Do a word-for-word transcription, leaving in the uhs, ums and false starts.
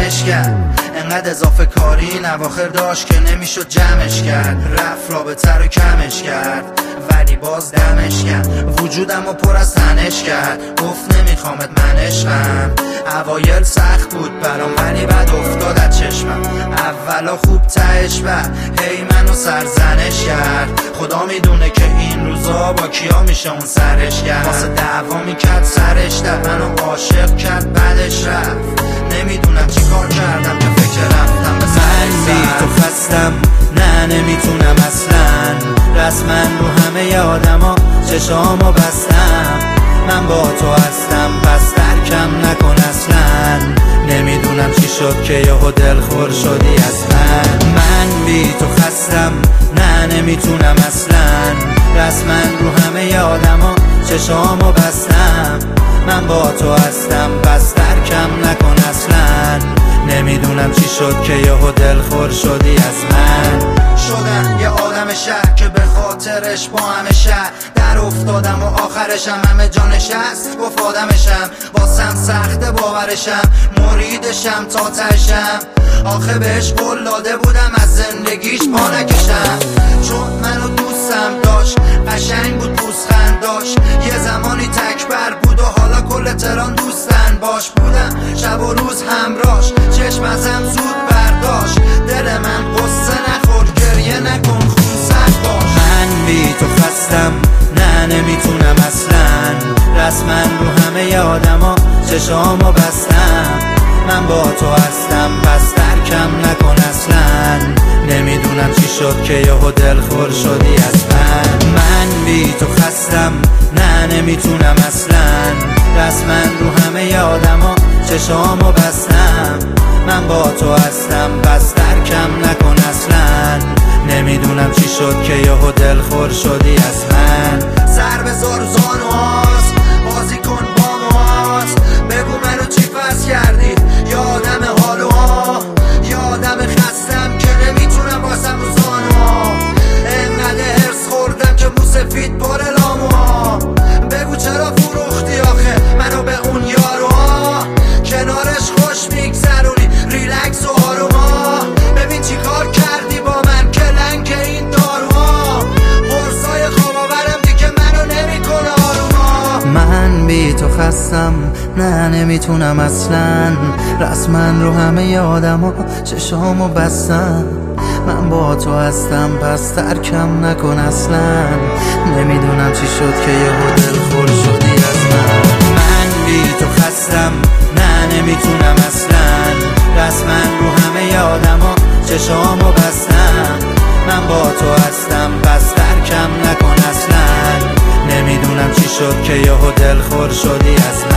تنش کرد. انقدر اضافه کاری این اواخر داشت که نمیشد جمعش کرد. رفت رابطه رو کمش کرد ولی باز دمش کرد. وجودم رو پر از تنش کرد. گفت نمیخوامت من عشقم. اوایل سخت بود برام ولی بعد افتاد از چشمم. اولا خوب تهش بعد هی منو سرزنش کرد. خدا میدونه که این روزا با کیا میشه اون سرش کرد. واسه دعوا میکرد سرش در منو عاشق کرد بعدش رفت. نمیدونم چی کار کردم که فکر رفتم به من بی تو خستم نه نمیتونم اصلا. رسما رو همه آدما چشامو بستم. من با تو هستم پس ترکم نکن اصلا. نمیدونم چی شد که یهو دلخور شدی از من. من بی تو خستم نه نمیتونم اصلا. رسما رو همه آدما چشامو بستم. من با تو هستم پس ترکم نکن اصلا. نمیدونم چی شد که یهو دلخور شدی از من. شدم یه آدم شهر که به خاطرش با همه شهر در افتادم و آخرشم همه جا نشست. گفت آدمشم واسم سخته باورشم. مریدشم تا تشم. آخه بهش قول داده بودم از زندگیش پا نکشم. چون منو دوستم داشت قشنگ بود پوزخند داشت. یه زمانی تکبر بود و حالا کل تهران دوستن باش بودم. شب و روز همراش چشم ازم زود برداشت. دل من قصه نخور گریه نکن خون سرد باش. من بی تو خستم نه نمیتونم اصلا. رسما رو همه آدما چشامو بستم. من با تو هستم پس ترکم نکن اصلا. نمیدونم چی شد که یهو دلخور شدی از من. من بی تو خستم نه نمیتونم اصلا. رسما رو همه آدما چشامو بستم. من با تو هستم پس ترکم نکن اصلا. نمیدونم چی شد که یهو دلخور شدی از من. سر بذار زانوهاست بازی کن با موهاست. بگو منو چی فرض کردی یا آدم حالوها یا آدم خستم که نمیتونم باسم رو زانوها. انقدر هرس خوردم که مو سفید پر لاموها. بگو چرا فروختی آخه منو به اون یاروها. کنارش خوش میگذرونی ریلکس و آروما. ببین چی کار کردی با من که لنگ این داروها. قرصای خواب آورم دیگه منو نمیکنه آروما. من بی تو خستم نه نمیتونم اصلا. رسما رو همه آدما چشامو بستم. من با تو هستم پس ترکم نکن اصلا. نمیدونم چی شد که یهو دلخور شدی از من. من بی تو خستم نه نمیتونم اصلا. رسما رو همه آدما چشامو بستم. من با تو هستم پس ترکم نکن اصلا. نمیدونم چی شد که یهو دلخور شدی از من.